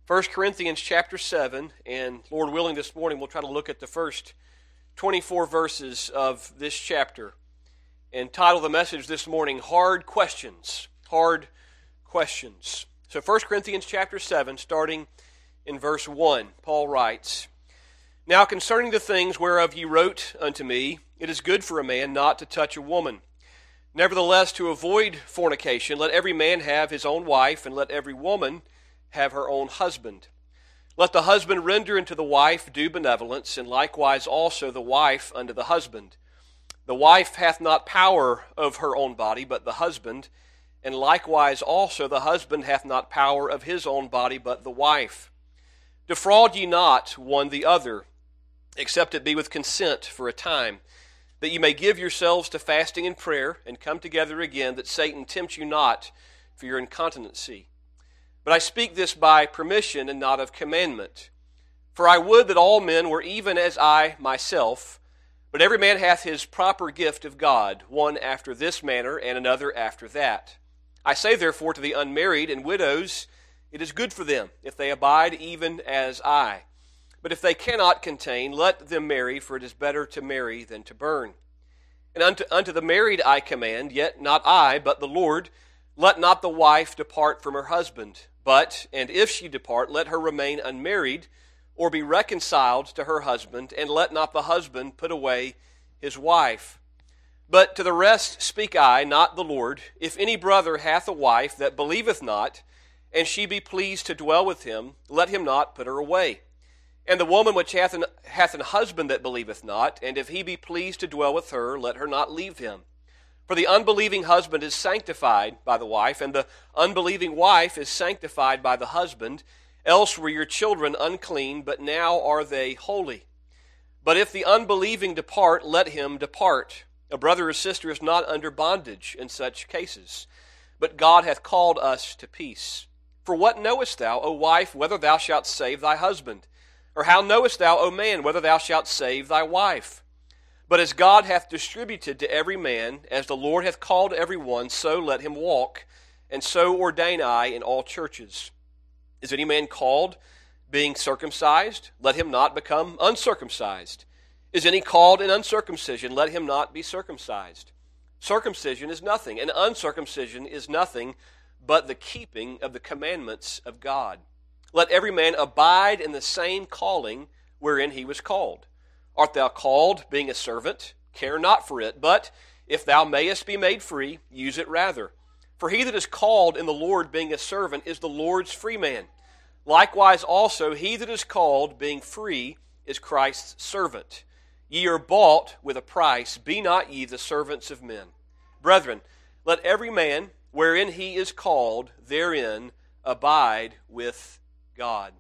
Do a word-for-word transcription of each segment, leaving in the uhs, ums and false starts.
First Corinthians chapter seven, and Lord willing this morning we'll try to look at the first twenty-four verses of this chapter and title the message this morning, Hard Questions. Hard Questions. So First Corinthians chapter seven, starting in verse one, Paul writes, Now concerning the things whereof ye wrote unto me, it is good for a man not to touch a woman. Nevertheless, to avoid fornication, let every man have his own wife, and let every woman have her own husband. Let the husband render unto the wife due benevolence, and likewise also the wife unto the husband. The wife hath not power of her own body, but the husband, and likewise also the husband hath not power of his own body, but the wife. Defraud ye not one the other, except it be with consent for a time, that ye may give yourselves to fasting and prayer, and come together again, that Satan tempt you not for your incontinency. But I speak this by permission and not of commandment. For I would that all men were even as I myself, but every man hath his proper gift of God, one after this manner, and another after that. I say therefore to the unmarried and widows, it is good for them, if they abide even as I. But if they cannot contain, let them marry, for it is better to marry than to burn. And unto, unto the married I command, yet not I, but the Lord, let not the wife depart from her husband. But, and if she depart, let her remain unmarried, or be reconciled to her husband, and let not the husband put away his wife. But to the rest speak I, not the Lord, if any brother hath a wife that believeth not, and she be pleased to dwell with him, let him not put her away. And the woman which hath an, hath an husband that believeth not, and if he be pleased to dwell with her, let her not leave him. For the unbelieving husband is sanctified by the wife, and the unbelieving wife is sanctified by the husband. Else were your children unclean, but now are they holy. But if the unbelieving depart, let him depart. A brother or sister is not under bondage in such cases, but God hath called us to peace. For what knowest thou, O wife, whether thou shalt save thy husband? Or how knowest thou, O man, whether thou shalt save thy wife? But as God hath distributed to every man, as the Lord hath called every one, so let him walk, and so ordain I in all churches. Is any man called, being circumcised? Let him not become uncircumcised. Is any called in uncircumcision? Let him not be circumcised. Circumcision is nothing, and uncircumcision is nothing, but the keeping of the commandments of God. Let every man abide in the same calling wherein he was called. Art thou called, being a servant? Care not for it, but if thou mayest be made free, use it rather. For he that is called in the Lord, being a servant, is the Lord's free man. Likewise also he that is called, being free, is Christ's servant. Ye are bought with a price, be not ye the servants of men. Brethren, let every man, wherein he is called, therein abide with God.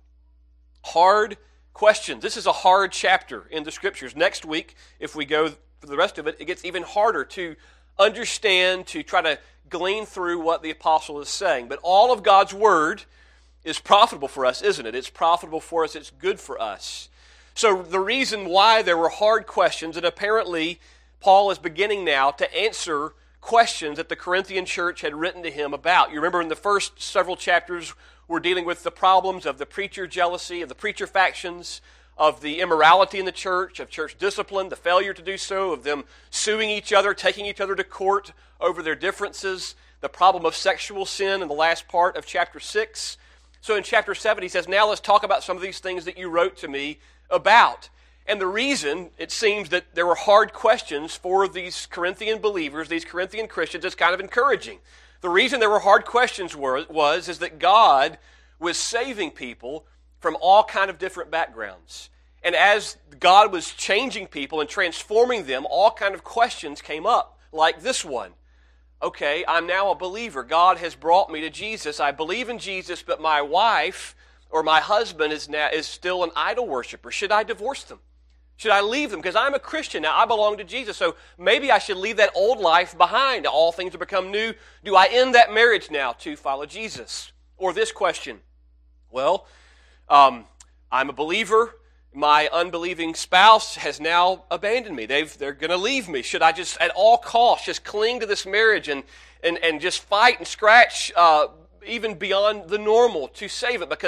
Hard questions. This is a hard chapter in the Scriptures. Next week, if we go for the rest of it, it gets even harder to understand, to try to glean through what the apostle is saying. But all of God's Word is profitable for us, isn't it? It's profitable for us. It's good for us. So the reason why there were hard questions, and apparently Paul is beginning now to answer questions that the Corinthian church had written to him about. You remember in the first several chapters, we're dealing with the problems of the preacher jealousy, of the preacher factions, of the immorality in the church, of church discipline, the failure to do so, of them suing each other, taking each other to court over their differences, the problem of sexual sin in the last part of chapter six. So in chapter seven, he says, now let's talk about some of these things that you wrote to me about. And the reason, it seems, that there were hard questions for these Corinthian believers, these Corinthian Christians, is kind of encouraging. The reason there were hard questions were, was is that God was saving people from all kind of different backgrounds. And as God was changing people and transforming them, all kind of questions came up, like this one. Okay, I'm now a believer. God has brought me to Jesus. I believe in Jesus, but my wife or my husband is now is still an idol worshiper. Should I divorce them? Should I leave them? Because I'm a Christian now. I belong to Jesus. So maybe I should leave that old life behind. All things have become new. Do I end that marriage now to follow Jesus? Or this question. Well, um, I'm a believer. My unbelieving spouse has now abandoned me. They've, they're going to leave me. Should I just, at all costs, just cling to this marriage and, and, and just fight and scratch uh, even beyond the normal to save it? Because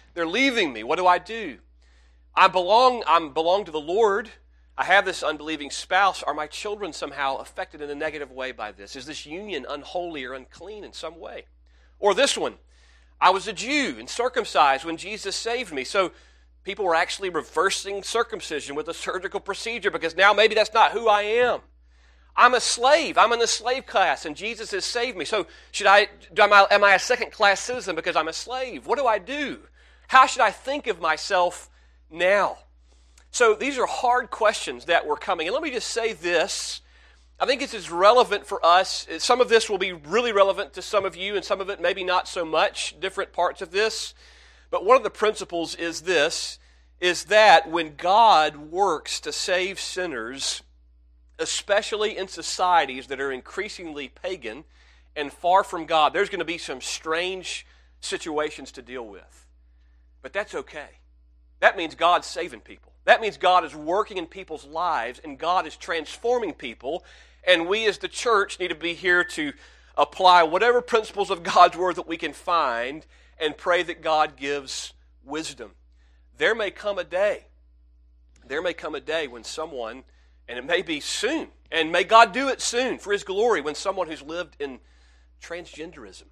They're leaving me. What do I do? I belong, I belong to the Lord. I have this unbelieving spouse. Are my children somehow affected in a negative way by this? Is this union unholy or unclean in some way? Or this one, I was a Jew and circumcised when Jesus saved me. So people were actually reversing circumcision with a surgical procedure because now maybe that's not who I am. I'm a slave. I'm in the slave class, and Jesus has saved me. So should I? Am I, am I a second-class citizen because I'm a slave? What do I do? How should I think of myself now? So these are hard questions that were coming. And let me just say this. I think this is relevant for us. Some of this will be really relevant to some of you, and some of it maybe not so much, different parts of this. But one of the principles is this, is that when God works to save sinners, especially in societies that are increasingly pagan and far from God, there's going to be some strange situations to deal with. But that's okay. That means God's saving people. That means God is working in people's lives, and God is transforming people, and we as the church need to be here to apply whatever principles of God's Word that we can find and pray that God gives wisdom. There may come a day, there may come a day when someone, and it may be soon, and may God do it soon for His glory, when someone who's lived in transgenderism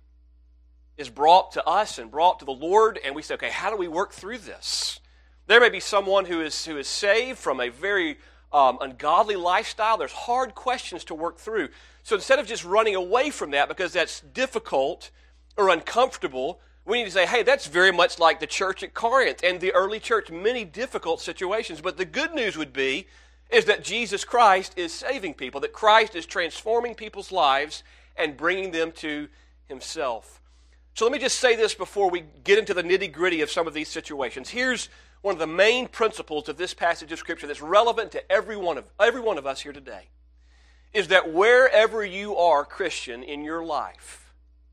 is brought to us and brought to the Lord, and we say, okay, how do we work through this? There may be someone who is who is saved from a very um, ungodly lifestyle. There's hard questions to work through. So instead of just running away from that because that's difficult or uncomfortable, we need to say, hey, that's very much like the church at Corinth and the early church, many difficult situations. But the good news would be is that Jesus Christ is saving people, that Christ is transforming people's lives and bringing them to Himself. So let me just say this before we get into the nitty-gritty of some of these situations. Here's one of the main principles of this passage of Scripture that's relevant to every one of, every one of us here today, is that wherever you are, Christian, in your life,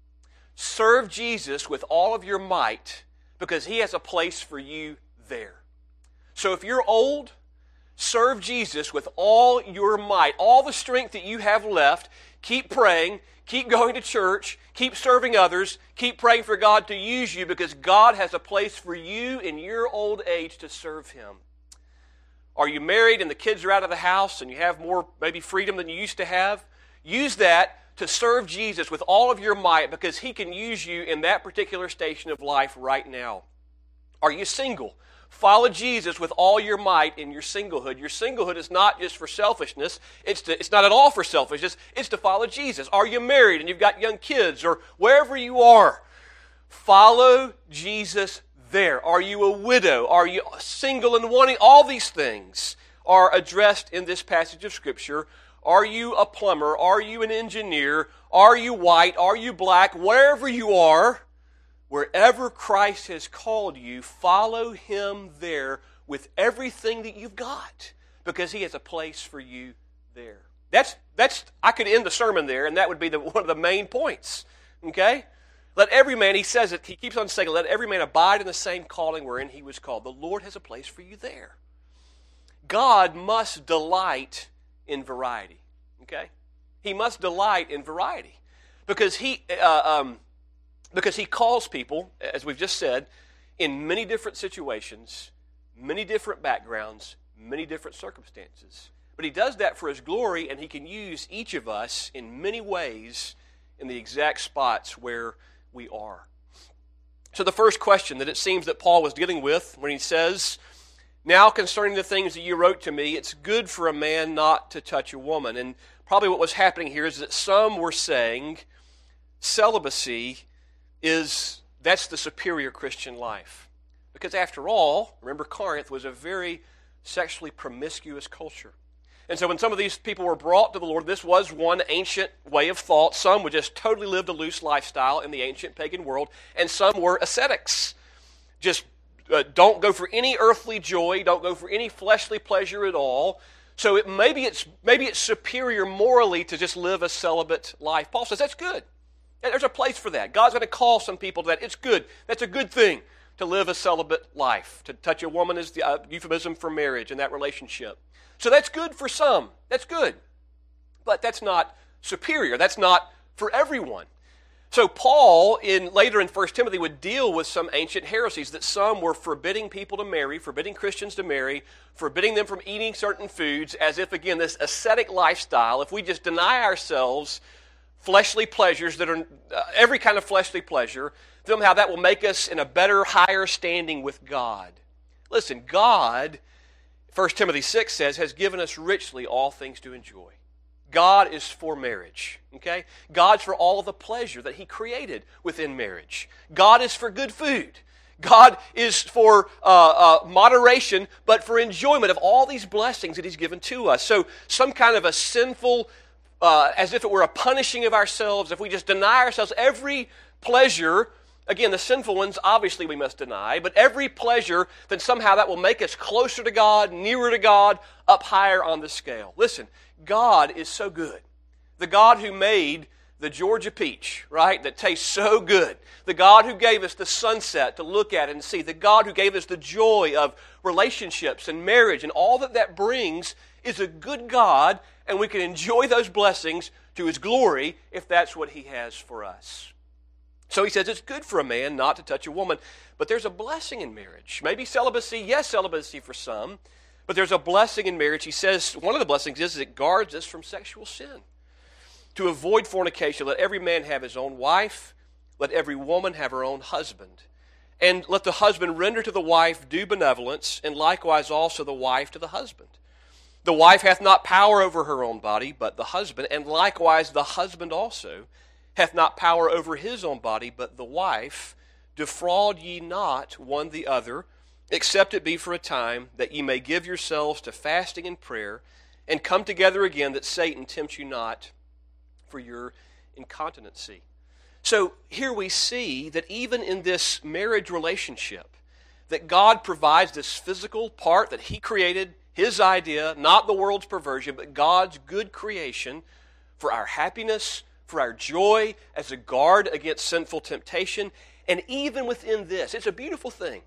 serve Jesus with all of your might because He has a place for you there. So if you're old, serve Jesus with all your might, all the strength that you have left. Keep praying, keep going to church, keep serving others, keep praying for God to use you because God has a place for you in your old age to serve Him. Are you married and the kids are out of the house and you have more maybe freedom than you used to have? Use that to serve Jesus with all of your might because He can use you in that particular station of life right now. Are you single? Follow Jesus with all your might in your singlehood. Your singlehood is not just for selfishness. It's to, it's not at all for selfishness. It's to follow Jesus. Are you married and you've got young kids or wherever you are? Follow Jesus there. Are you a widow? Are you single and wanting? All these things are addressed in this passage of Scripture. Are you a plumber? Are you an engineer? Are you white? Are you black? Wherever you are, wherever Christ has called you, follow Him there with everything that you've got because He has a place for you there. That's, that's I could end the sermon there, and that would be the, one of the main points. Okay? Let every man, He says it, He keeps on saying, let every man abide in the same calling wherein he was called. The Lord has a place for you there. God must delight in variety. Okay? He must delight in variety because He... Uh, um, Because He calls people, as we've just said, in many different situations, many different backgrounds, many different circumstances. But He does that for His glory, and He can use each of us in many ways in the exact spots where we are. So the first question that it seems that Paul was dealing with when he says, now concerning the things that you wrote to me, it's good for a man not to touch a woman. And probably what was happening here is that some were saying celibacy is that's the superior Christian life. Because after all, remember Corinth was a very sexually promiscuous culture. And so when some of these people were brought to the Lord, this was one ancient way of thought. Some would just totally lived a loose lifestyle in the ancient pagan world, and some were ascetics. Just uh, don't go for any earthly joy, don't go for any fleshly pleasure at all. So it, maybe it's maybe it's superior morally to just live a celibate life. Paul says that's good. There's a place for that. God's going to call some people to that. It's good. That's a good thing to live a celibate life. To touch a woman is the uh, euphemism for marriage in that relationship. So that's good for some. That's good. But that's not superior. That's not for everyone. So Paul, in later in First Timothy, would deal with some ancient heresies, that some were forbidding people to marry, forbidding Christians to marry, forbidding them from eating certain foods, as if, again, this ascetic lifestyle, if we just deny ourselves fleshly pleasures that are uh, every kind of fleshly pleasure, somehow that will make us in a better, higher standing with God. Listen, God, First Timothy six says, has given us richly all things to enjoy. God is for marriage, okay? God's for all of the pleasure that He created within marriage. God is for good food. God is for uh, uh, moderation, but for enjoyment of all these blessings that He's given to us. So some kind of a sinful, uh, as if it were a punishing of ourselves, if we just deny ourselves every pleasure, again, the sinful ones, obviously we must deny, but every pleasure, then somehow that will make us closer to God, nearer to God, up higher on the scale. Listen, God is so good. The God who made the Georgia peach, right, that tastes so good. The God who gave us the sunset to look at and see. The God who gave us the joy of relationships and marriage and all that that brings is a good God, and we can enjoy those blessings to His glory if that's what He has for us. So he says it's good for a man not to touch a woman, but there's a blessing in marriage. Maybe celibacy, yes, celibacy for some, but there's a blessing in marriage. He says one of the blessings is that it guards us from sexual sin. To avoid fornication, let every man have his own wife, let every woman have her own husband. And let the husband render to the wife due benevolence, and likewise also the wife to the husband. The wife hath not power over her own body, but the husband, and likewise the husband also hath not power over his own body, but the wife. Defraud ye not one the other, except it be for a time, that ye may give yourselves to fasting and prayer, and come together again, that Satan tempt you not for your incontinency. So here we see that even in this marriage relationship, that God provides this physical part that He created, His idea, not the world's perversion, but God's good creation for our happiness, for our joy, as a guard against sinful temptation. And even within this, it's a beautiful thing.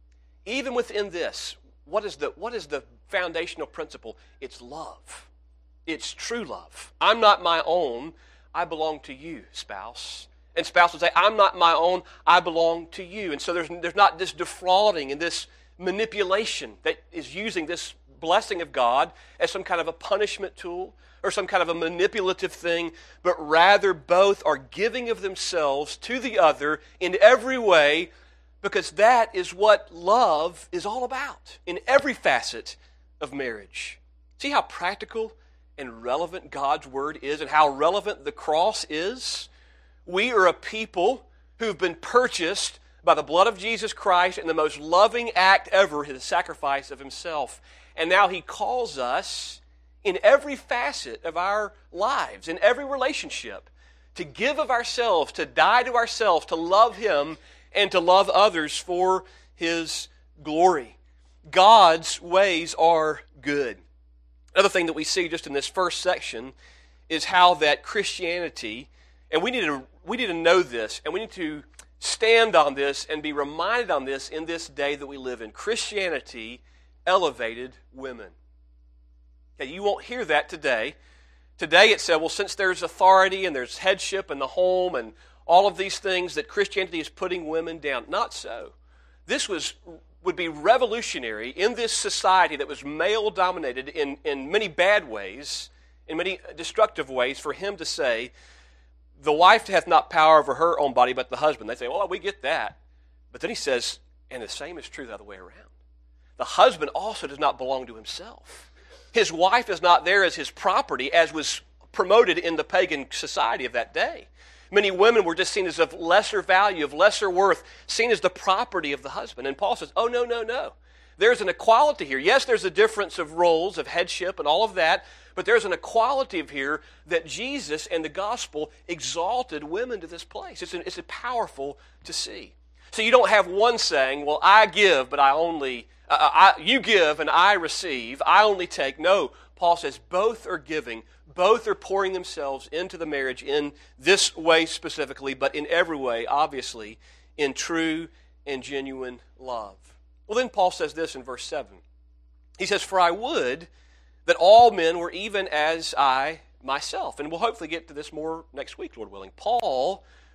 Even within this, what is the what is the foundational principle? It's love. It's true love. I'm not my own, I belong to you, spouse. And spouse would say, I'm not my own, I belong to you. And so there's there's not this defrauding and this manipulation that is using this blessing of God as some kind of a punishment tool or some kind of a manipulative thing, but rather both are giving of themselves to the other in every way, because that is what love is all about in every facet of marriage. See how practical and relevant God's Word is and how relevant the cross is? We are a people who've been purchased by the blood of Jesus Christ in the most loving act ever, His sacrifice of Himself. And now He calls us in every facet of our lives, in every relationship, to give of ourselves, to die to ourselves, to love Him, and to love others for His glory. God's ways are good. Another thing that we see just in this first section is how that Christianity, and we need to we need to know this, and we need to stand on this and be reminded on this in this day that we live in. Christianity elevated women. Okay, you won't hear that today. Today it said, well, since there's authority and there's headship in the home and all of these things, that Christianity is putting women down. Not so. This was would be revolutionary in this society that was male-dominated in, in many bad ways, in many destructive ways, for him to say, the wife hath not power over her own body, but the husband. They say, well, we get that. But then he says, and the same is true the other way around. The husband also does not belong to himself. His wife is not there as his property, as was promoted in the pagan society of that day. Many women were just seen as of lesser value, of lesser worth, seen as the property of the husband. And Paul says, oh, no, no, no. There's an equality here. Yes, there's a difference of roles, of headship and all of that, but there's an equality of here that Jesus and the gospel exalted women to this place. It's, an, it's a powerful to see. So you don't have one saying, well, I give, but I only, uh, I, you give and I receive, I only take. No, Paul says both are giving. Both are pouring themselves into the marriage in this way specifically, but in every way, obviously, in true and genuine love. Well, then Paul says this in verse seven. He says, for I would that all men were even as I myself. And we'll hopefully get to this more next week, Lord willing. Paul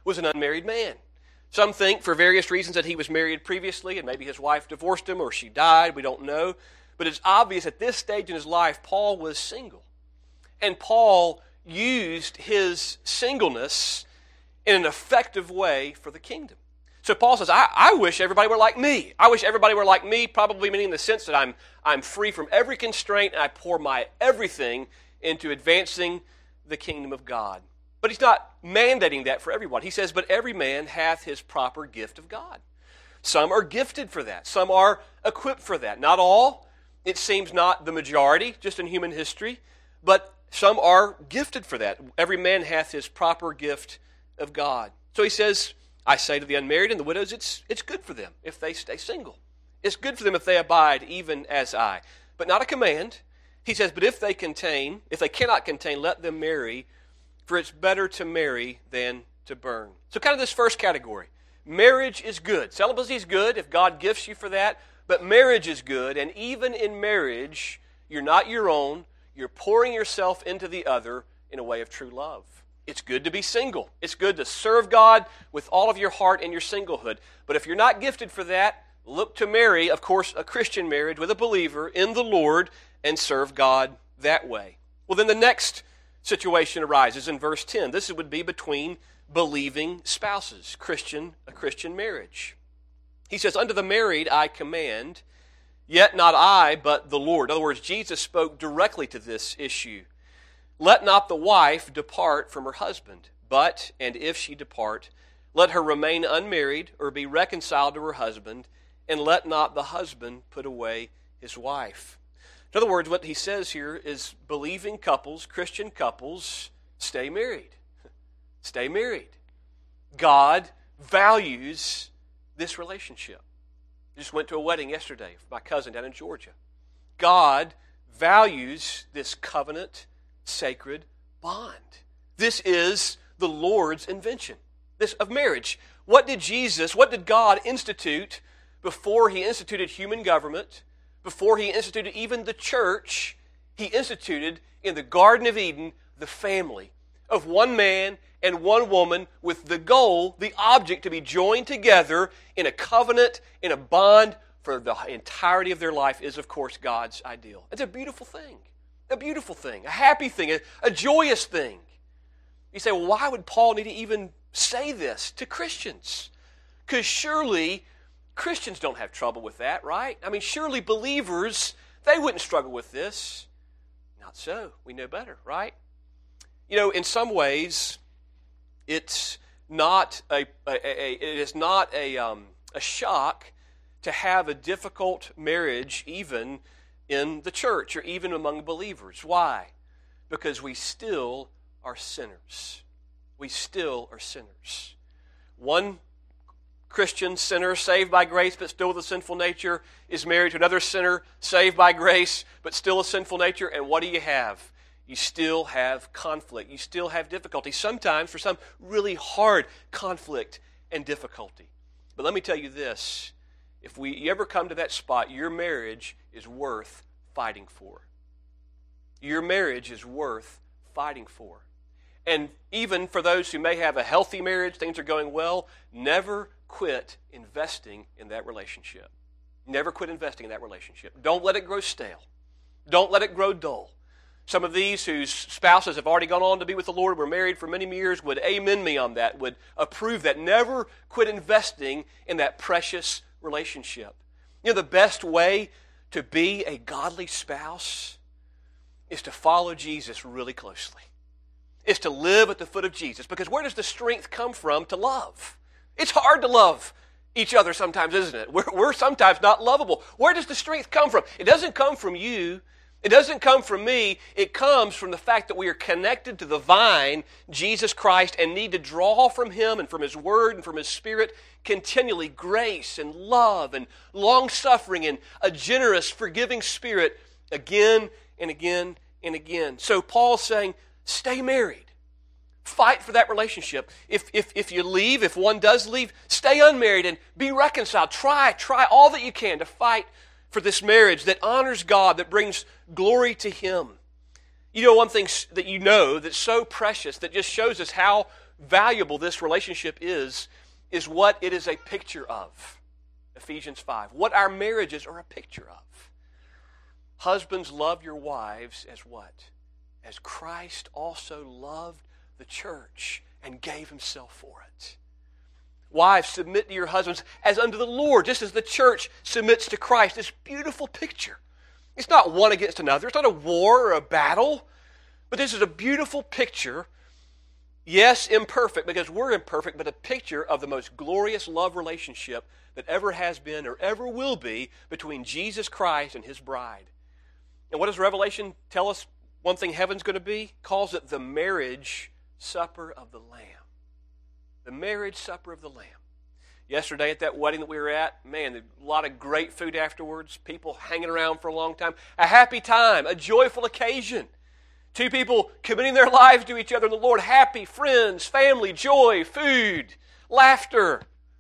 was an unmarried man. Some think for various reasons that he was married previously and maybe his wife divorced him or she died. We don't know. But it's obvious at this stage in his life, Paul was single. And Paul used his singleness in an effective way for the kingdom. So Paul says, I, I wish everybody were like me. I wish everybody were like me, probably meaning in the sense that I'm, I'm free from every constraint and I pour my everything into advancing the kingdom of God. But he's not mandating that for everyone. He says, but every man hath his proper gift of God. Some are gifted for that. Some are equipped for that. Not all. It seems not the majority, just in human history. But some are gifted for that. Every man hath his proper gift of God. So he says, I say to the unmarried and the widows, it's, it's good for them if they stay single. It's good for them if they abide even as I. But not a command. He says, but if they contain, if they cannot contain, let them marry, for it's better to marry than to burn. So kind of this first category. Marriage is good. Celibacy is good if God gifts you for that, but marriage is good, and even in marriage, you're not your own. You're pouring yourself into the other in a way of true love. It's good to be single. It's good to serve God with all of your heart in your singlehood. But if you're not gifted for that, look to marry, of course, a Christian marriage with a believer in the Lord and serve God that way. Well, then the next situation arises in verse ten. This would be between believing spouses, Christian, a Christian marriage. He says, unto the married I command, yet not I, but the Lord. In other words, Jesus spoke directly to this issue. Let not the wife depart from her husband, but, and if she depart, let her remain unmarried or be reconciled to her husband, and let not the husband put away his wife. In other words, what he says here is believing couples, Christian couples, stay married. Stay married. God values this relationship. I just went to a wedding yesterday for my cousin down in Georgia. God values this covenant, sacred bond. This is the Lord's invention, this of marriage. What did Jesus, what did God institute before he instituted human government? Before he instituted even the church, he instituted in the Garden of Eden the family of one man and one woman with the goal, the object to be joined together in a covenant, in a bond for the entirety of their life is, of course, God's ideal. It's a beautiful thing, a beautiful thing, a happy thing, a, a joyous thing. You say, well, why would Paul need to even say this to Christians? Because surely Christians don't have trouble with that, right? I mean, surely believers, they wouldn't struggle with this. Not so. We know better, right? You know, in some ways, it's not a, a, a it is not a um, a shock to have a difficult marriage even in the church or even among believers. Why? Because we still are sinners. We still are sinners. One Christian sinner saved by grace but still with a sinful nature is married to another sinner saved by grace but still a sinful nature, and what do you have? You still have conflict. You still have difficulty. Sometimes, for some, really hard conflict and difficulty. But let me tell you this. If we you ever come to that spot, your marriage is worth fighting for. Your marriage is worth fighting for. And even for those who may have a healthy marriage, things are going well, never quit investing in that relationship. Never quit investing in that relationship. Don't let it grow stale. Don't let it grow dull. Some of these whose spouses have already gone on to be with the Lord, were married for many years, would amen me on that, would approve that. Never quit investing in that precious relationship. You know, the best way to be a godly spouse is to follow Jesus really closely. Is to live at the foot of Jesus. Because where does the strength come from to love? It's hard to love each other sometimes, isn't it? We're, we're sometimes not lovable. Where does the strength come from? It doesn't come from you. It doesn't come from me. It comes from the fact that we are connected to the vine, Jesus Christ, and need to draw from Him and from His Word and from His Spirit continually grace and love and long-suffering and a generous, forgiving spirit again and again and again. So Paul's saying, stay married. Fight for that relationship. If, if, if you leave, if one does leave, stay unmarried and be reconciled. Try, try all that you can to fight for this marriage that honors God, that brings glory to Him. You know, one thing that you know that's so precious, that just shows us how valuable this relationship is, is what it is a picture of. Ephesians five. What our marriages are a picture of. Husbands, love your wives as what? As Christ also loved the church and gave himself for it. Wives, submit to your husbands as unto the Lord, just as the church submits to Christ. This beautiful picture. It's not one against another. It's not a war or a battle. But this is a beautiful picture. Yes, imperfect, because we're imperfect, but a picture of the most glorious love relationship that ever has been or ever will be between Jesus Christ and his bride. And what does Revelation tell us one thing heaven's going to be? Calls it the marriage supper of the Lamb. The marriage supper of the Lamb. Yesterday at that wedding that we were at, man, a lot of great food afterwards, people hanging around for a long time. A happy time, a joyful occasion. Two people committing their lives to each other in the Lord. Happy, friends, family, joy, food, laughter.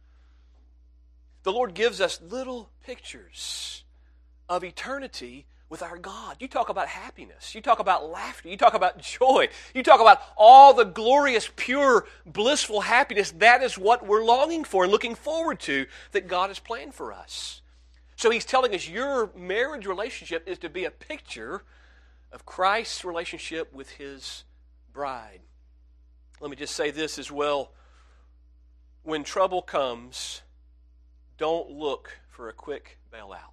The Lord gives us little pictures of eternity with our God. You talk about happiness. You talk about laughter. You talk about joy. You talk about all the glorious, pure, blissful happiness. That is what we're longing for and looking forward to that God has planned for us. So he's telling us your marriage relationship is to be a picture of Christ's relationship with his bride. Let me just say this as well. When trouble comes, don't look for a quick bailout.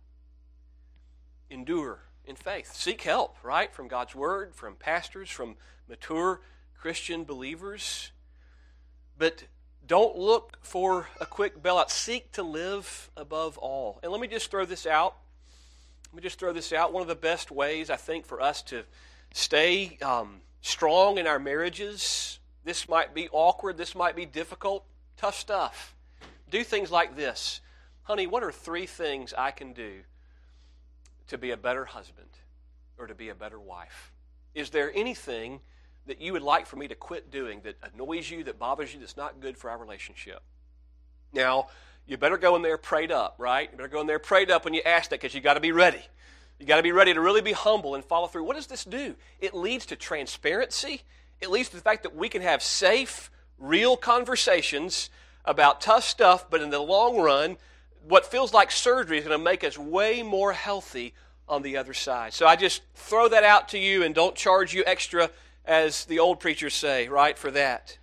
Endure in faith. Seek help, right? From God's Word, from pastors, from mature Christian believers. But don't look for a quick bailout. Seek to live above all. And let me just throw this out. Let me just throw this out. One of the best ways, I think, for us to stay um, strong in our marriages, this might be awkward, this might be difficult, tough stuff. Do things like this. Honey, what are three things I can do to be a better husband or to be a better wife? Is there anything that you would like for me to quit doing that annoys you, that bothers you, that's not good for our relationship? Now, you better go in there prayed up, right? You better go in there prayed up when you ask that, because you got to be ready. You got to be ready to really be humble and follow through. What does this do? It leads to transparency. It leads to the fact that we can have safe, real conversations about tough stuff, but in the long run, what feels like surgery is going to make us way more healthy on the other side. So I just throw that out to you and don't charge you extra, as the old preachers say, right, for that.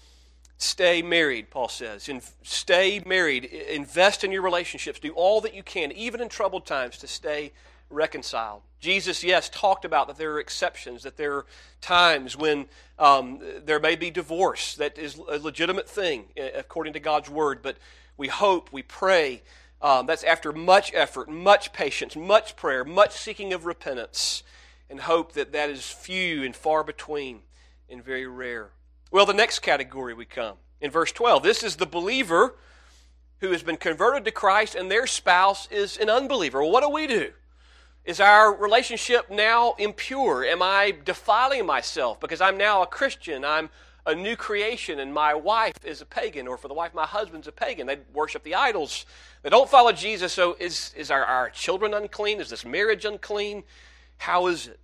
Stay married, Paul says. In, stay married. Invest in your relationships. Do all that you can, even in troubled times, to stay reconciled. Jesus, yes, talked about that there are exceptions, that there are times when um, there may be divorce. That is a legitimate thing according to God's Word, but we hope, we pray. Um, that's after much effort, much patience, much prayer, much seeking of repentance, and hope that that is few and far between and very rare. Well, the next category we come. In verse twelve, this is the believer who has been converted to Christ and their spouse is an unbeliever. Well, what do we do? Is our relationship now impure? Am I defiling myself because I'm now a Christian? I'm a new creation, and my wife is a pagan, or for the wife, my husband's a pagan. They worship the idols. They don't follow Jesus, so is, is our, our children unclean? Is this marriage unclean? How is it?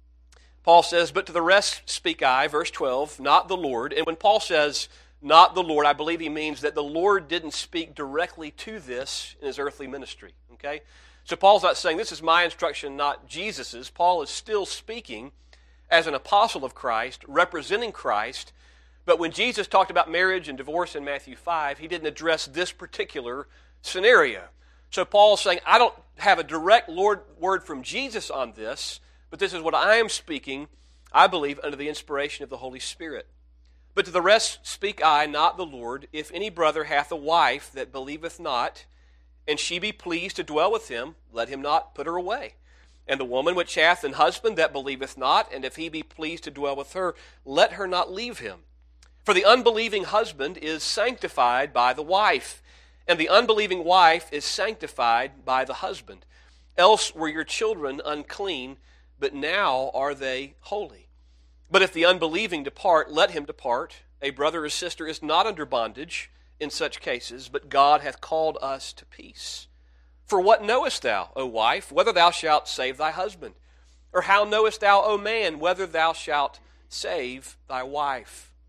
Paul says, but to the rest speak I, verse twelve, not the Lord. And when Paul says, not the Lord, I believe he means that the Lord didn't speak directly to this in his earthly ministry. Okay? So Paul's not saying, this is my instruction, not Jesus's. Paul is still speaking as an apostle of Christ, representing Christ. But when Jesus talked about marriage and divorce in Matthew five, he didn't address this particular scenario. So Paul's saying, I don't have a direct Lord word from Jesus on this, but this is what I am speaking, I believe, under the inspiration of the Holy Spirit. But to the rest speak I, not the Lord. If any brother hath a wife that believeth not, and she be pleased to dwell with him, let him not put her away. And the woman which hath an husband that believeth not, and if he be pleased to dwell with her, let her not leave him. For the unbelieving husband is sanctified by the wife, and the unbelieving wife is sanctified by the husband. Else were your children unclean, but now are they holy. But if the unbelieving depart, let him depart. A brother or sister is not under bondage in such cases, but God hath called us to peace. For what knowest thou, O wife, whether thou shalt save thy husband? Or how knowest thou, O man, whether thou shalt save thy wife?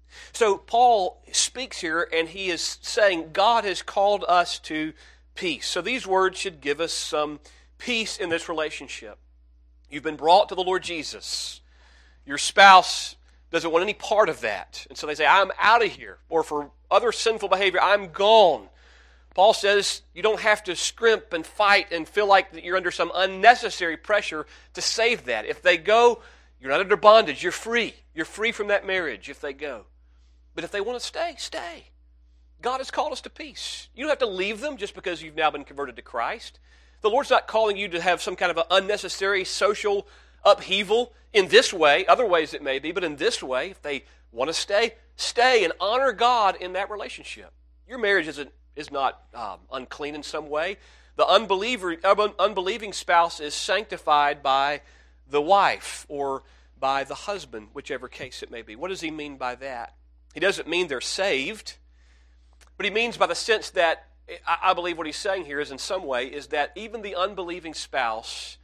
So Paul speaks here, and he is saying God has called us to peace. So these words should give us some peace in this relationship. You've been brought to the Lord Jesus. Your spouse doesn't want any part of that. And so they say, I'm out of here. Or for other sinful behavior, I'm gone. Paul says you don't have to scrimp and fight and feel like that you're under some unnecessary pressure to save that. If they go, you're not under bondage. You're free. You're free from that marriage if they go. But if they want to stay, stay. God has called us to peace. You don't have to leave them just because you've now been converted to Christ. The Lord's not calling you to have some kind of an unnecessary social upheaval in this way. Other ways it may be, but in this way, if they want to stay, stay and honor God in that relationship. Your marriage isn't is not um, unclean in some way. The unbeliever, unbelieving spouse is sanctified by the wife or by the husband, whichever case it may be. What does he mean by that? He doesn't mean they're saved, but he means by the sense that, I believe what he's saying here is in some way, is that even the unbelieving spouse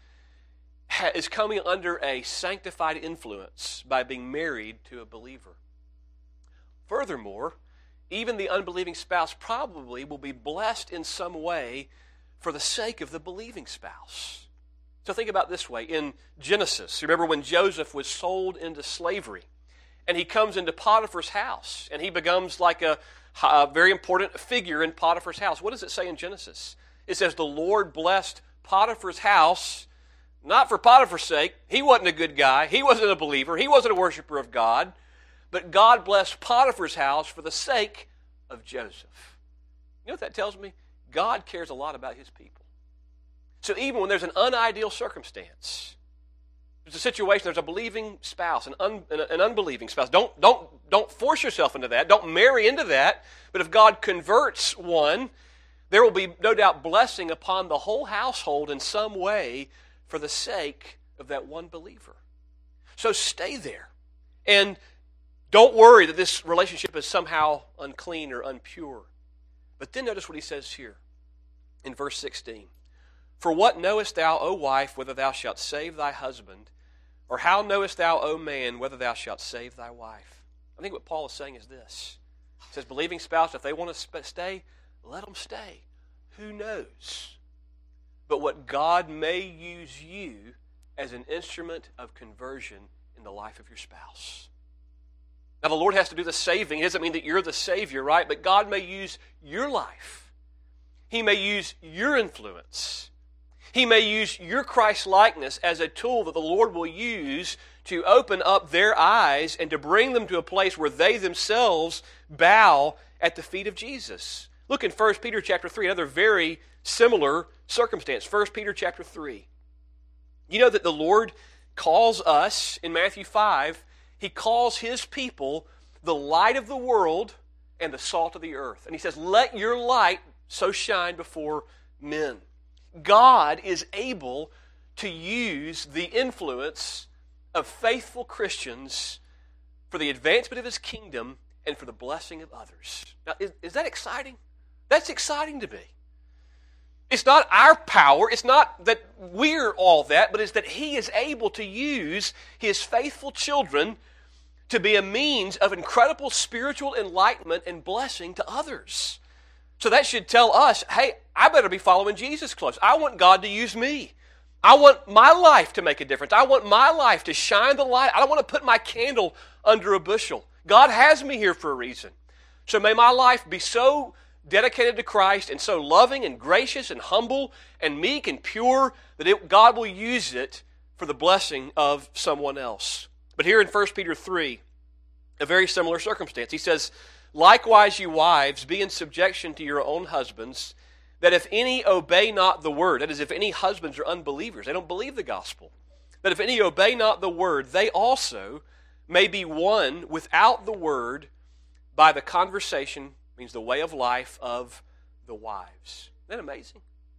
is coming under a sanctified influence by being married to a believer. Furthermore, even the unbelieving spouse probably will be blessed in some way for the sake of the believing spouse. So think about it this way. In Genesis, remember when Joseph was sold into slavery, and he comes into Potiphar's house, and he becomes like a, a very important figure in Potiphar's house. What does it say in Genesis? It says the Lord blessed Potiphar's house, not for Potiphar's sake. He wasn't a good guy. He wasn't a believer. He wasn't a worshiper of God. But God blessed Potiphar's house for the sake of Joseph. You know what that tells me? God cares a lot about his people. So even when there's an unideal circumstance, there's a situation, there's a believing spouse, an, un, an unbelieving spouse. Don't, don't, don't force yourself into that. Don't marry into that. But if God converts one, there will be no doubt blessing upon the whole household in some way for the sake of that one believer. So stay there. And don't worry that this relationship is somehow unclean or unpure. But then notice what he says here in verse sixteen. For what knowest thou, O wife, whether thou shalt save thy husband? Or how knowest thou, O man, whether thou shalt save thy wife? I think what Paul is saying is this. He says, believing spouse, if they want to stay, let them stay. Who knows? But what God may use you as an instrument of conversion in the life of your spouse. Now, the Lord has to do the saving. It doesn't mean that you're the Savior, right? But God may use your life. He may use your influence. He may use your Christ-likeness as a tool that the Lord will use to open up their eyes and to bring them to a place where they themselves bow at the feet of Jesus. Look in First Peter chapter three, another very similar circumstance. First Peter chapter three. You know that the Lord calls us, in Matthew five, He calls His people the light of the world and the salt of the earth. And He says, let your light so shine before men. God is able to use the influence of faithful Christians for the advancement of His kingdom and for the blessing of others. Now, is, is that exciting? That's exciting to me. It's not our power. It's not that we're all that, but it's that He is able to use His faithful children to be a means of incredible spiritual enlightenment and blessing to others. So that should tell us, hey, I better be following Jesus close. I want God to use me. I want my life to make a difference. I want my life to shine the light. I don't want to put my candle under a bushel. God has me here for a reason. So may my life be so dedicated to Christ and so loving and gracious and humble and meek and pure that it, God will use it for the blessing of someone else. But here in First Peter three, a very similar circumstance. He says, likewise, you wives, be in subjection to your own husbands, that if any obey not the word, that is, if any husbands are unbelievers, they don't believe the gospel, that if any obey not the word, they also may be won without the word by the conversation, means the way of life of the wives. Isn't that amazing?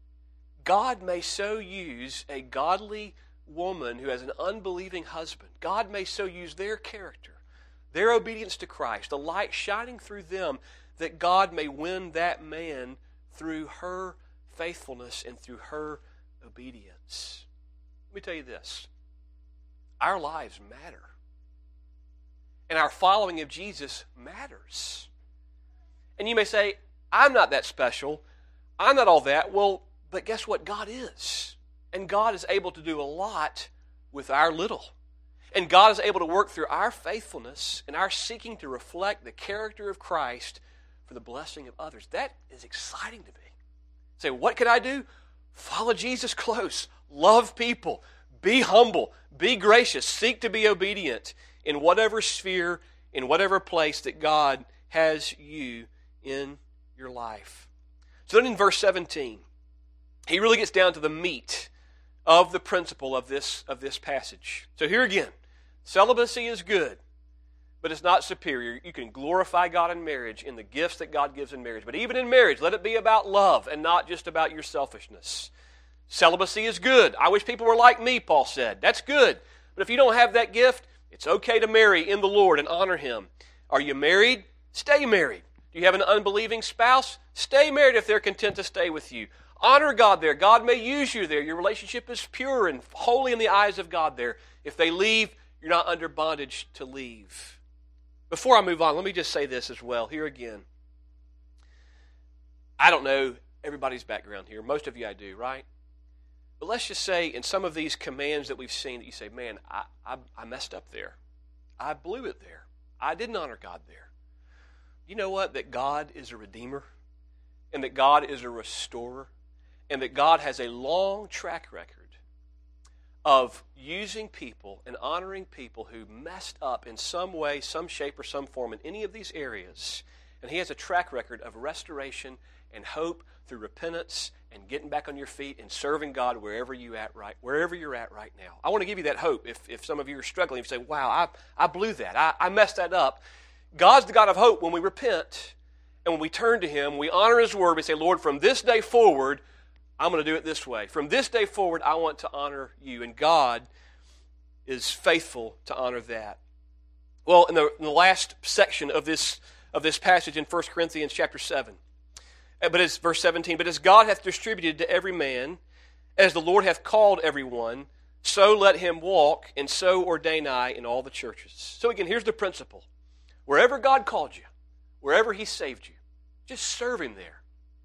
God may so use a godly woman who has an unbelieving husband. God may so use their character, their obedience to Christ, the light shining through them, that God may win that man through her faithfulness and through her obedience. Let me tell you this. Our lives matter. and our following of Jesus matters. And you may say, I'm not that special. I'm not all that. Well, but guess what? God is. And God is able to do a lot with our little. And God is able to work through our faithfulness and our seeking to reflect the character of Christ for the blessing of others. That is exciting to me. Say, what can I do? Follow Jesus close. Love people. Be humble. Be gracious. Seek to be obedient in whatever sphere, in whatever place that God has you in your life. So then in verse seventeen, he really gets down to the meat of the principle of this, of this passage. So here again, celibacy is good, but it's not superior. You can glorify God in marriage in the gifts that God gives in marriage. But even in marriage, let it be about love and not just about your selfishness. Celibacy is good. I wish people were like me, Paul said. That's good. But if you don't have that gift, it's okay to marry in the Lord and honor Him. Are you married? Stay married. Do you have an unbelieving spouse? Stay married if they're content to stay with you. Honor God there. God may use you there. Your relationship is pure and holy in the eyes of God there. If they leave, you're not under bondage to leave. Before I move on, let me just say this as well. Here again. I don't know everybody's background here. Most of you I do, right? But let's just say in some of these commands that we've seen that you say, man, I, I, I messed up there. I blew it there. I didn't honor God there. You know what? That God is a redeemer and that God is a restorer and that God has a long track record of using people and honoring people who messed up in some way, some shape, or some form in any of these areas. And He has a track record of restoration and hope through repentance and getting back on your feet and serving God wherever you at right wherever you're at right now. I want to give you that hope. If if some of you are struggling, if you say, wow, I, I blew that. I, I messed that up. God's the God of hope when we repent and when we turn to Him, we honor His word, we say, Lord, from this day forward, I'm going to do it this way. From this day forward, I want to honor you. And God is faithful to honor that. Well, in the, in the last section of this, of this passage in First Corinthians chapter seven, but it's verse seventeen, but as God hath distributed to every man, as the Lord hath called everyone, so let him walk, and so ordain I in all the churches. So again, here's the principle. Wherever God called you, wherever He saved you, just serve Him there.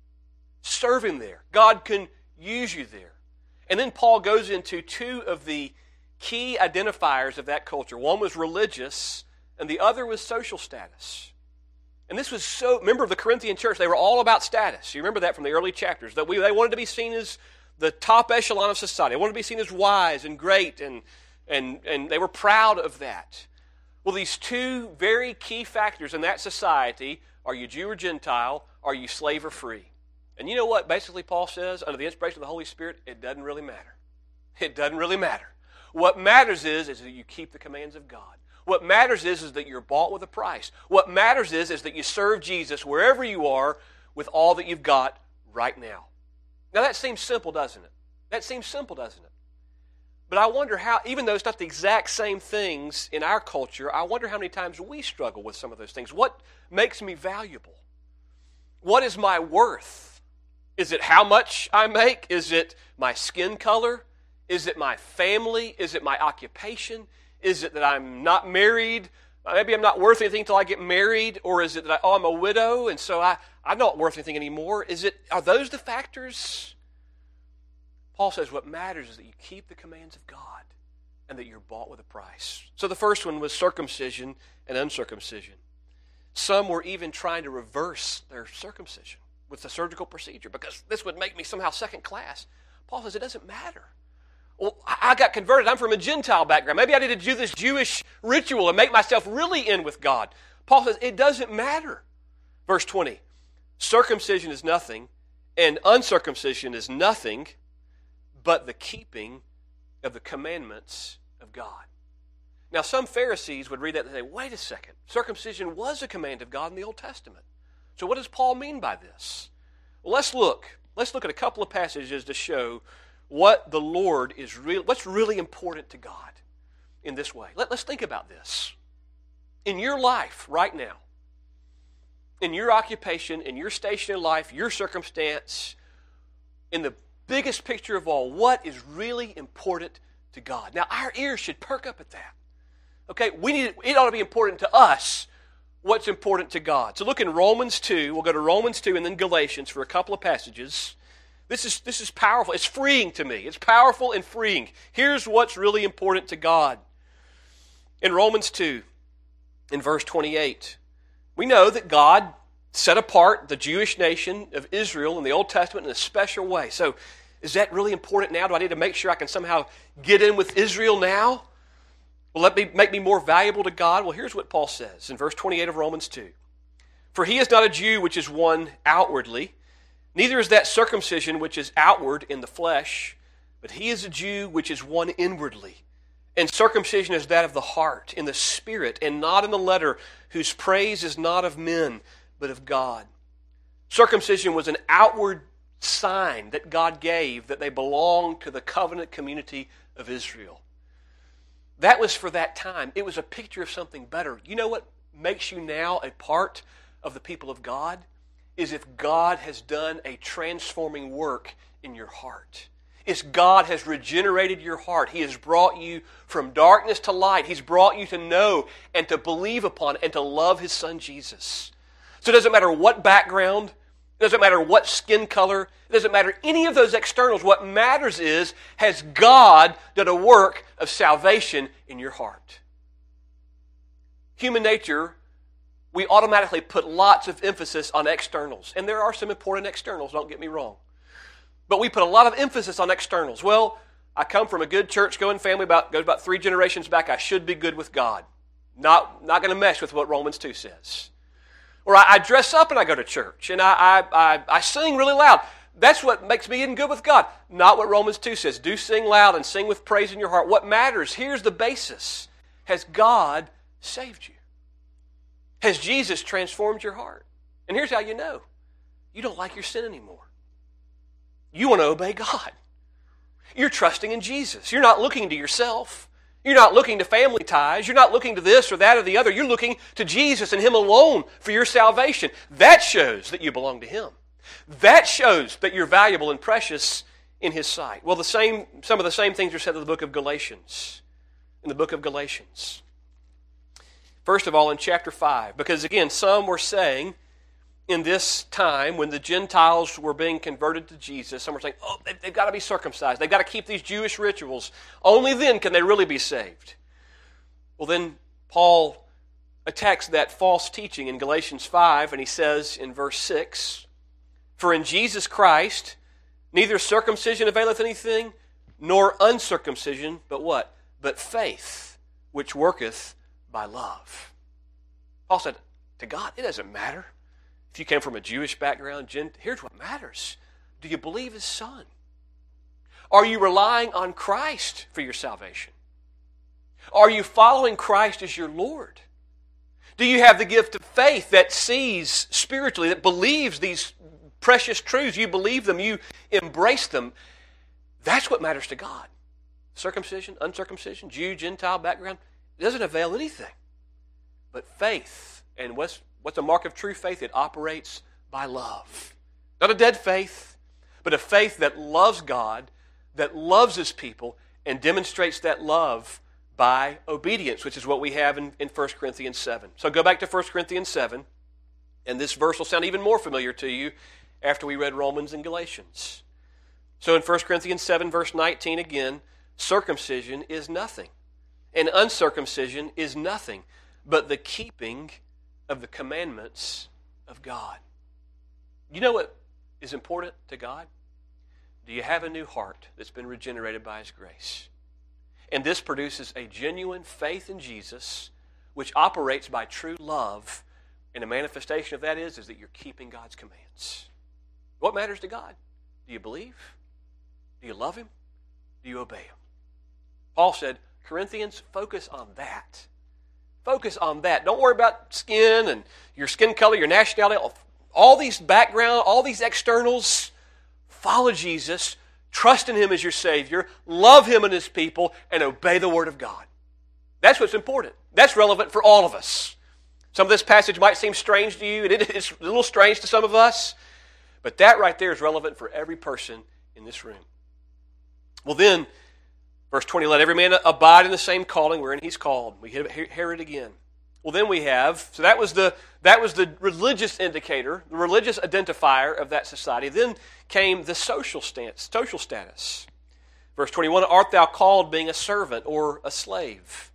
Serve Him there. God can use you there. And then Paul goes into two of the key identifiers of that culture. One was religious, and the other was social status. And this was so, remember the Corinthian church, they were all about status. You remember that from the early chapters, that we, they wanted to be seen as the top echelon of society. They wanted to be seen as wise and great, and, and, and they were proud of that. Well, these two very key factors in that society, are you Jew or Gentile, are you slave or free? And you know what basically Paul says, under the inspiration of the Holy Spirit, it doesn't really matter. It doesn't really matter. What matters is, is that you keep the commands of God. What matters is, is that you're bought with a price. What matters is, is that you serve Jesus wherever you are with all that you've got right now. Now that seems simple, doesn't it? That seems simple, doesn't it? But I wonder how, even though it's not the exact same things in our culture, I wonder how many times we struggle with some of those things. What makes me valuable? What is my worth? Is it how much I make? Is it my skin color? Is it my family? Is it my occupation? Is it that I'm not married? Maybe I'm not worth anything until I get married. Or is it that I, oh, I'm a widow and so I, I'm not worth anything anymore? Is it, are those the factors? Paul says what matters is that you keep the commands of God and that you're bought with a price. So the first one was circumcision and uncircumcision. Some were even trying to reverse their circumcision with the surgical procedure because this would make me somehow second class. Paul says it doesn't matter. Well, I got converted. I'm from a Gentile background. Maybe I need to do this Jewish ritual and make myself really in with God. Paul says it doesn't matter. Verse twenty, circumcision is nothing and uncircumcision is nothing but the keeping of the commandments of God. Now, some Pharisees would read that and say, wait a second, circumcision was a command of God in the Old Testament. So what does Paul mean by this? Well, let's look. Let's look at a couple of passages to show what the Lord is real, what's really important to God in this way. Let, let's think about this. In your life right now, in your occupation, in your station in life, your circumstance, in the biggest picture of all, what is really important to God? Now, our ears should perk up at that. Okay, we need it ought to be important to us what's important to God. So look in Romans two. We'll go to Romans two and then Galatians for a couple of passages. This is, this is powerful. It's freeing to me. It's powerful and freeing. Here's what's really important to God. In Romans two, in verse twenty-eight, we know that God set apart the Jewish nation of Israel in the Old Testament in a special way. So is that really important now? Do I need to make sure I can somehow get in with Israel now? Will that be, make me more valuable to God? Well, here's what Paul says in verse twenty-eight of Romans two. For he is not a Jew which is one outwardly, neither is that circumcision which is outward in the flesh, but he is a Jew which is one inwardly. And circumcision is that of the heart, in the spirit, and not in the letter, whose praise is not of men, but of God. Circumcision was an outward sign that God gave that they belonged to the covenant community of Israel. That was for that time. It was a picture of something better. You know what makes you now a part of the people of God? Is if God has done a transforming work in your heart. It's God has regenerated your heart. He has brought you from darkness to light. He's brought you to know and to believe upon and to love His Son Jesus. So it doesn't matter what background, it doesn't matter what skin color, it doesn't matter any of those externals. What matters is, has God done a work of salvation in your heart? Human nature, we automatically put lots of emphasis on externals. And there are some important externals, don't get me wrong. But we put a lot of emphasis on externals. Well, I come from a good church-going family, about goes about three generations back. I should be good with God. Not, not going to mesh with what Romans two says. Or I, I dress up and I go to church, and I, I, I, I sing really loud. That's what makes me in good with God. Not what Romans two says. Do sing loud and sing with praise in your heart. What matters, here's the basis. Has God saved you? Has Jesus transformed your heart? And here's how you know. You don't like your sin anymore. You want to obey God. You're trusting in Jesus. You're not looking to yourself. You're not looking to family ties. You're not looking to this or that or the other. You're looking to Jesus and Him alone for your salvation. That shows that you belong to Him. That shows that you're valuable and precious in His sight. Well, the same, some of the same things are said in the book of Galatians. In the book of Galatians. First of all, in chapter five, because again, some were saying in this time when the Gentiles were being converted to Jesus, some were saying, oh, they've, they've got to be circumcised. They've got to keep these Jewish rituals. Only then can they really be saved. Well, then Paul attacks that false teaching in Galatians five, and he says in verse six, for in Jesus Christ neither circumcision availeth anything, nor uncircumcision, but what? But faith, which worketh by love. Paul said, to God, it doesn't matter if you came from a Jewish background. Here's what matters. Do you believe His Son? Are you relying on Christ for your salvation? Are you following Christ as your Lord? Do you have the gift of faith that sees spiritually, that believes these precious truths? You believe them, you embrace them. That's what matters to God. Circumcision, uncircumcision, Jew, Gentile background, it doesn't avail anything. But faith, and what's, what's a mark of true faith? It operates by love. Not a dead faith, but a faith that loves God, that loves His people, and demonstrates that love by obedience, which is what we have in, in First Corinthians seven. So go back to First Corinthians seven, and this verse will sound even more familiar to you after we read Romans and Galatians. So in First Corinthians seven, verse nineteen again, circumcision is nothing, and uncircumcision is nothing, but the keeping of the commandments of God. You know what is important to God? Do you have a new heart that's been regenerated by His grace? And this produces a genuine faith in Jesus, which operates by true love, and a manifestation of that is, is that you're keeping God's commands. What matters to God? Do you believe? Do you love Him? Do you obey Him? Paul said, Corinthians, focus on that. Focus on that. Don't worry about skin and your skin color, your nationality, all these background, all these externals. Follow Jesus, trust in Him as your Savior, love Him and His people, and obey the Word of God. That's what's important. That's relevant for all of us. Some of this passage might seem strange to you, and it's a little strange to some of us, but that right there is relevant for every person in this room. Well then, Verse twenty, let every man abide in the same calling wherein he's called. We hear it again. Well, then we have, so that was the that was the religious indicator, the religious identifier of that society. Then came the social stance, social status. Verse twenty-one, art thou called being a servant or a slave?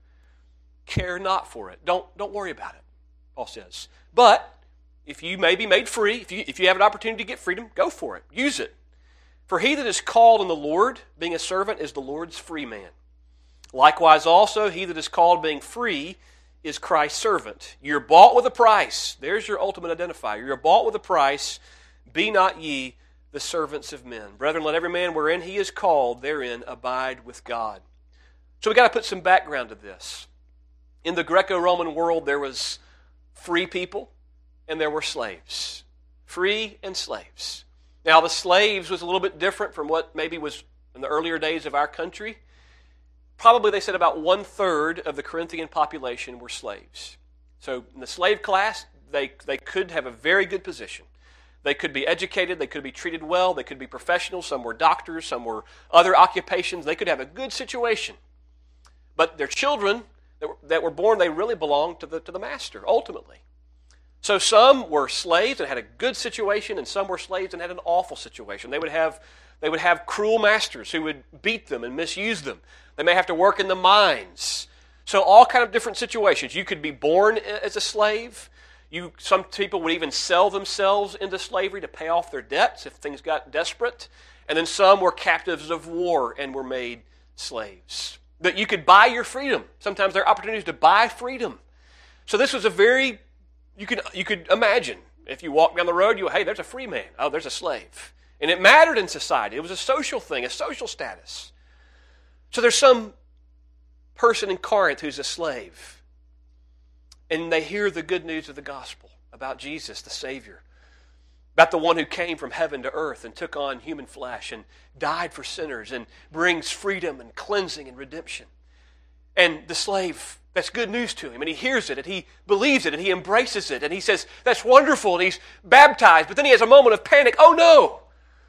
Care not for it. Don't, don't worry about it, Paul says. But if you may be made free, if you, if you have an opportunity to get freedom, go for it. Use it. For he that is called in the Lord, being a servant, is the Lord's free man. Likewise also, he that is called being free is Christ's servant. You're bought with a price. There's your ultimate identifier. You're bought with a price. Be not ye the servants of men. Brethren, let every man wherein he is called, therein abide with God. So we've got to put some background to this. In the Greco-Roman world, there was free people and there were slaves. Free and slaves. Now, the slaves was a little bit different from what maybe was in the earlier days of our country. Probably they said about one-third of the Corinthian population were slaves. So in the slave class, they, they could have a very good position. They could be educated, they could be treated well, they could be professionals, some were doctors, some were other occupations. They could have a good situation. But their children that were, that were born, they really belonged to the, to the master, ultimately. So some were slaves and had a good situation, and some were slaves and had an awful situation. They would have, they would have cruel masters who would beat them and misuse them. They may have to work in the mines. So all kind of different situations. You could be born as a slave. You, some people would even sell themselves into slavery to pay off their debts if things got desperate. And then some were captives of war and were made slaves. That you could buy your freedom. Sometimes there are opportunities to buy freedom. So this was a very, you could, you could imagine, if you walk down the road, you, hey, there's a free man. Oh, there's a slave. And it mattered in society. It was a social thing, a social status. So there's some person in Corinth who's a slave, and they hear the good news of the gospel about Jesus, the Savior, about the one who came from heaven to earth and took on human flesh and died for sinners and brings freedom and cleansing and redemption. And the slave, that's good news to him, and he hears it, and he believes it, and he embraces it, and he says, that's wonderful, and he's baptized, but then he has a moment of panic. Oh no,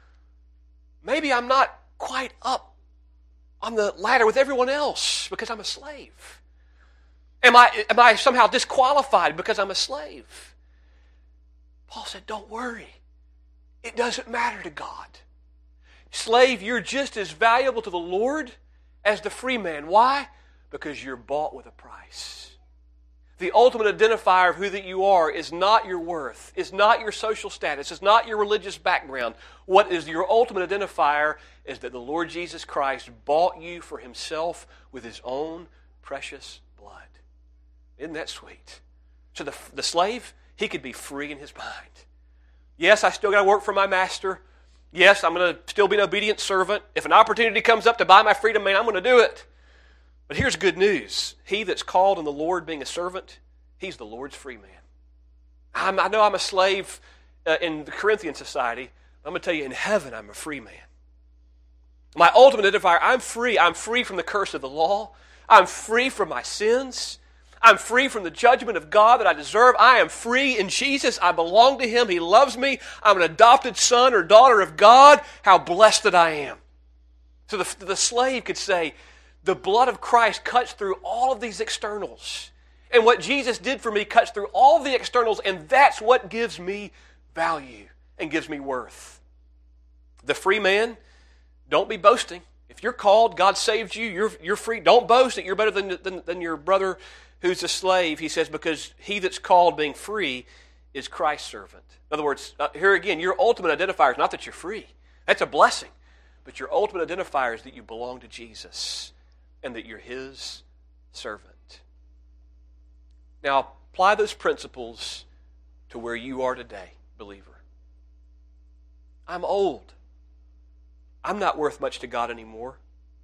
maybe I'm not quite up on the ladder with everyone else because I'm a slave. Am I, am I somehow disqualified because I'm a slave? Paul said, don't worry. It doesn't matter to God. Slave, you're just as valuable to the Lord as the free man. Why? Because you're bought with a price. The ultimate identifier of who that you are is not your worth, is not your social status, is not your religious background. What is your ultimate identifier is that the Lord Jesus Christ bought you for himself with his own precious blood. Isn't that sweet? So the, the slave, he could be free in his mind. Yes, I still got to work for my master. Yes, I'm going to still be an obedient servant. If an opportunity comes up to buy my freedom, man, I'm going to do it. But here's good news. He that's called in the Lord being a servant, he's the Lord's free man. I'm, I know I'm a slave uh, in the Corinthian society. I'm going to tell you, in heaven, I'm a free man. My ultimate identifier, I'm free. I'm free from the curse of the law. I'm free from my sins. I'm free from the judgment of God that I deserve. I am free in Jesus. I belong to him. He loves me. I'm an adopted son or daughter of God. How blessed that I am. So the, the slave could say, the blood of Christ cuts through all of these externals. And what Jesus did for me cuts through all of the externals, and that's what gives me value and gives me worth. The free man, don't be boasting. If you're called, God saved you, you're, you're free. Don't boast that you're better than, than, than your brother who's a slave. He says, because he that's called being free is Christ's servant. In other words, uh, here again, your ultimate identifier is not that you're free. That's a blessing. But your ultimate identifier is that you belong to Jesus and that you're his servant. Now, apply those principles to where you are today, believer. I'm old. I'm not worth much to God anymore.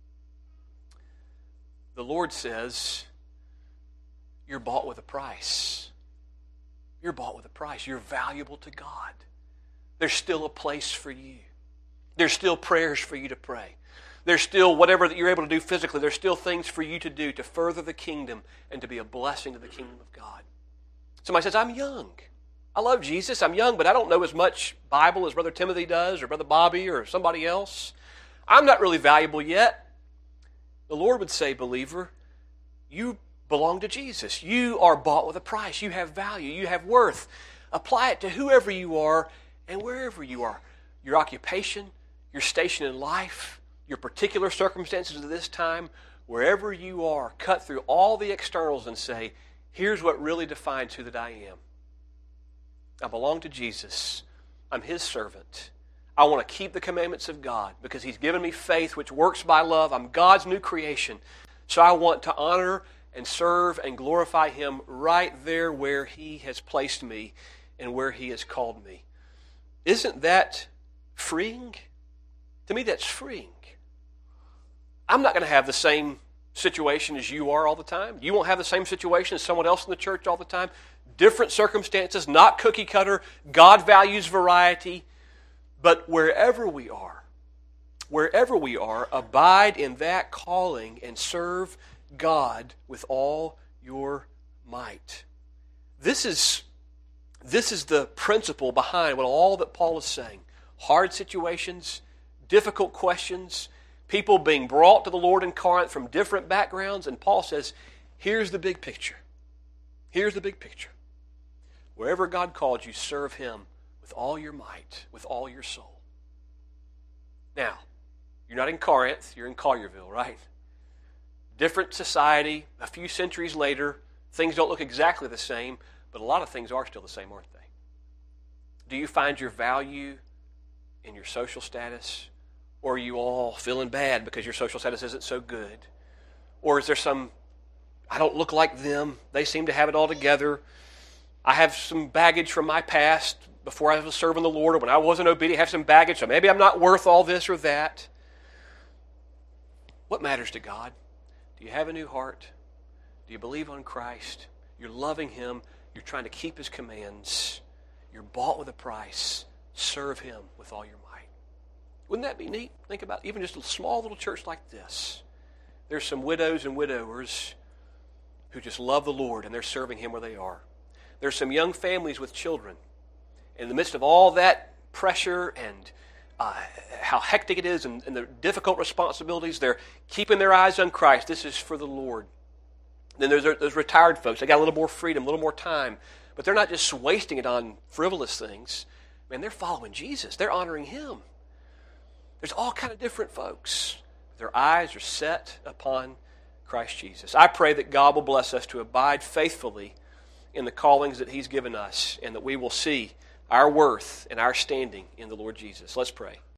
The Lord says, you're bought with a price. You're bought with a price. You're valuable to God. There's still a place for you. There's still prayers for you to pray. There's still whatever that you're able to do physically. There's still things for you to do to further the kingdom and to be a blessing to the kingdom of God. Somebody says, I'm young. I love Jesus. I'm young, but I don't know as much Bible as Brother Timothy does or Brother Bobby or somebody else. I'm not really valuable yet. the Lord would say, believer, you belong to Jesus. You are bought with a price. You have value. You have worth. Apply it to whoever you are and wherever you are. Your occupation, your station in life, your particular circumstances of this time, wherever you are, cut through all the externals and say, here's what really defines who that I am. I belong to Jesus. I'm His servant. I want to keep the commandments of God because He's given me faith which works by love. I'm God's new creation. So I want to honor and serve and glorify Him right there where He has placed me and where He has called me. Isn't that freeing? To me, that's freeing. I'm not going to have the same situation as you are all the time. You won't have the same situation as someone else in the church all the time. Different circumstances, not cookie cutter. God values variety. But wherever we are, wherever we are, abide in that calling and serve God with all your might. This is, this is the principle behind what all that Paul is saying. Hard situations, difficult questions, people being brought to the Lord in Corinth from different backgrounds, and Paul says, here's the big picture. Here's the big picture. Wherever God called you, serve Him with all your might, with all your soul. Now, you're not in Corinth, you're in Collierville, right? Different society, a few centuries later, things don't look exactly the same, but a lot of things are still the same, aren't they? Do you find your value in your social status? Or are you all feeling bad because your social status isn't so good? Or is there some, I don't look like them, they seem to have it all together. I have some baggage from my past before I was serving the Lord, or when I wasn't obedient, I have some baggage, so maybe I'm not worth all this or that. What matters to God? Do you have a new heart? Do you believe on Christ? You're loving Him. You're trying to keep His commands. You're bought with a price. Serve Him with all your might. Wouldn't that be neat? Think about even just a small little church like this. There's some widows and widowers who just love the Lord and they're serving Him where they are. There's some young families with children. In the midst of all that pressure and uh, how hectic it is and, and the difficult responsibilities, they're keeping their eyes on Christ. This is for the Lord. Then there's those retired folks. They got a little more freedom, a little more time. But they're not just wasting it on frivolous things. Man, they're following Jesus. They're honoring Him. There's all kind of different folks. Their eyes are set upon Christ Jesus. I pray that God will bless us to abide faithfully in the callings that He's given us and that we will see our worth and our standing in the Lord Jesus. Let's pray.